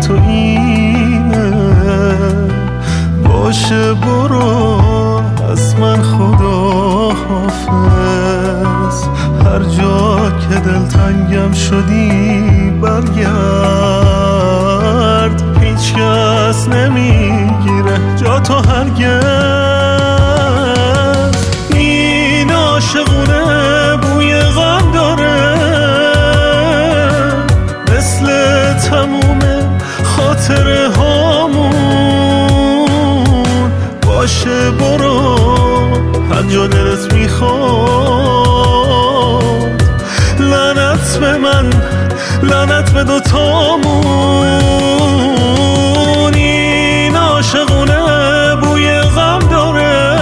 تو اینه، باشه برو از من خدا حافظ. هر جا که دلتنگم شدی برگرد، هیچ کس نمیگیره جا تو هرگز. این عاشقونه بوی غم داره، مثل تموم خاطره هامون. باشه برو هر جا دلت میخواد، لعنت به من لعنت به دوتامون. این عاشقونه بوی غم داره،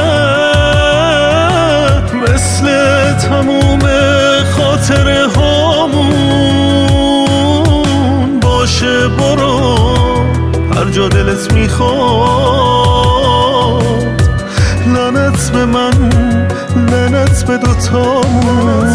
مثل تموم خاطره هامون. باشه برو هر جا دلت میخواد، لعنت به من لعنت به دوتامون.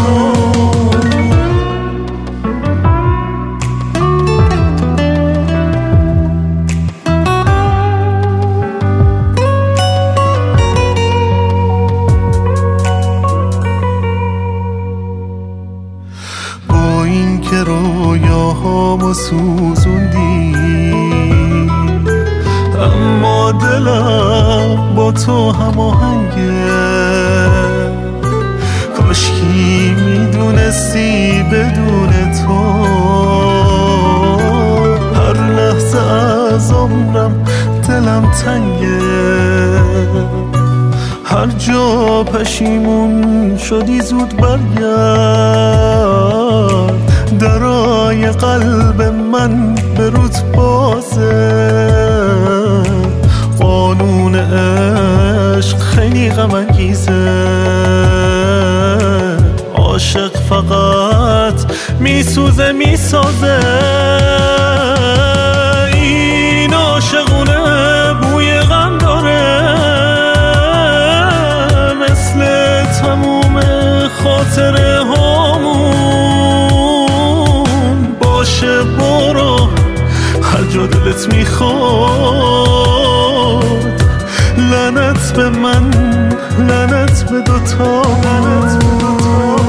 با این که رویاهامو سوزوندی، اما دلم با تو هماهنگه. کاشکی میدونستی بدون تو هر لحظه از عمرم دلم تنگه. هر جا پشیمون شدی زود برگرد، درای قلب من به روت بازه. قانون عشق خیلی غم انگیزه، عاشق فقط میسوزه میسازه. این عاشقونه بوی غم داره، مثل تموم خاطره هامون. باشه برو هر جا دلت میخواد، لعنت به من لعنت به دوتا.